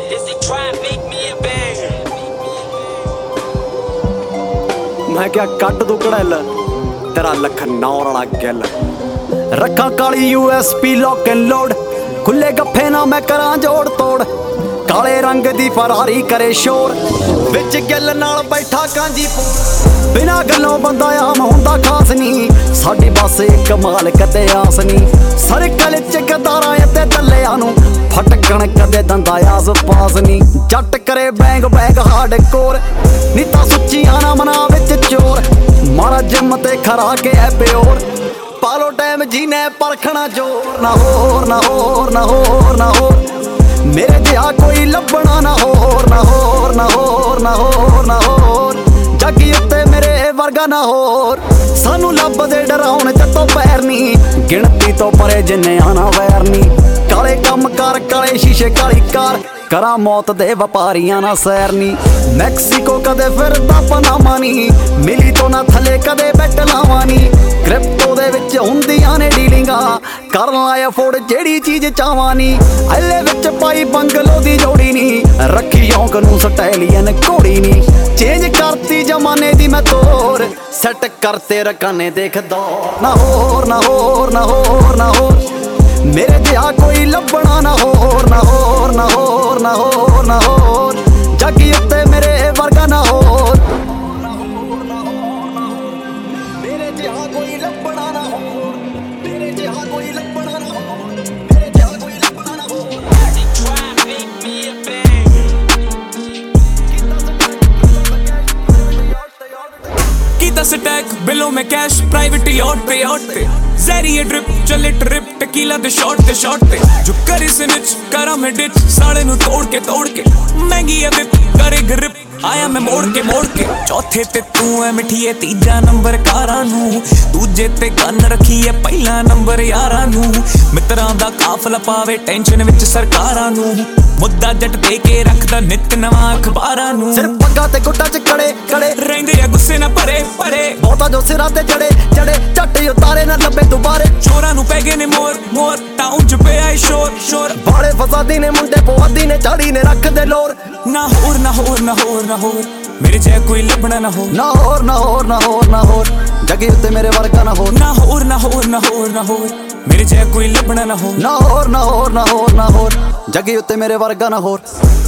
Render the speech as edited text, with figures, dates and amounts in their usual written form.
मैं क्या कट दू कड़ैल तेरा लखनौर वाला गिल रखा काली USB लॉक एंड लोड खुले गफ्फे ना मैं करा जोड़ तोड़ काले रंग दी फरारी करे शोर विच गिल नाल बैठा कांजीपुर बिना गल्लों बंदा आम हुंदा खास नी साडी बस एक माल कते आस नी सर्कल च गदारां ते दल्लियां नूं फटकण कदे दंदा आस पास नी जट करे बैंग बैंग हार्ड कोर नीता सुच्चियां ना मना विच चोर मारा जिम ते खरा के है प्योर पालो टाइम जीने परखना जोर ना होर ना होर ना होर ना होर मेरे जिहा कोई लभना ना होर ना होर ना होर ना होर ना होर जगी उत्ते मेरे वर्गा ना होर सानू लभदे डराउण जत्तों पैर नी गिणती तो परे जिन्ने आना वैर नी काले कम कर काले शीशे काली कार करा मौत दे वपारियां ना सैर नी मैक्सीको कदे फिरदा पनामा नी मिली तो ना थले कदे बैठ लावां नी क्रिप्टो दे विच हुंदियां ने डीलिंगां कर ला अफोर्ड जेड़ी चीज चावां नी ऐले विच पाई बंगलो दी जोड़ी नी रखी औंक नूं स्टाइलियन घोड़ी नी चेंज करती जमाने दी मैं तोर सेट करते रकाने देख दौर ना होर ना होर ना होर ना होर मेरे जिहा कोई लभना ना होर ना होर ना होर ना होर ना होर जगी उत्ते मेरे वर्गा ना होर मेरे जिहा कोई लभना ना होर मेरे जिहा कोई लभना ना होर मेरे जिहा कोई लभना ना होर कीता स्टैक बिलों में कैश प्राइवेट याट पे ज़रिए ड्रिप चले ट्रिप टकीला दे शॉट पे जो करी से निच करा मैं डिच साड़े नू तोड़ के महंगी है विप करे ग्रिप आया मैं मोड़ के चौथे ते तू है मिठिए तीजा नंबर कारां नू दूजे ते गन रखी है पहला नंबर यारां नू मित्रां दा काफला पावे टेंशन विच सरकारां नू मुद्दा जट दे के रखदा नित नवां अखबारां नू सिर पग्गा ते गुट्टा च कड़े रहिंदे आ गुस्से ना परे बहुता जो सिरां ते चढ़े झट उतारे ना लब्बे दुबारे चोरां नू पै गए ने मोर टाउन च पे आई शोर बाले फसादी ने मुंडे पोहदी ने झाड़ी ने रख दे लोर ना होर ना होर ना होर ना होर मेरे जै कोई लभना ना हो ना होर ना होर ना होर ना होर जगी उत्ते मेरे वर्गा ना होर ना होर ना होर ना होर ना होर मेरे जै कोई लभना ना हो ना होर ना होर ना होर ना होर जगी उत्ते मेरे वर्गा ना होर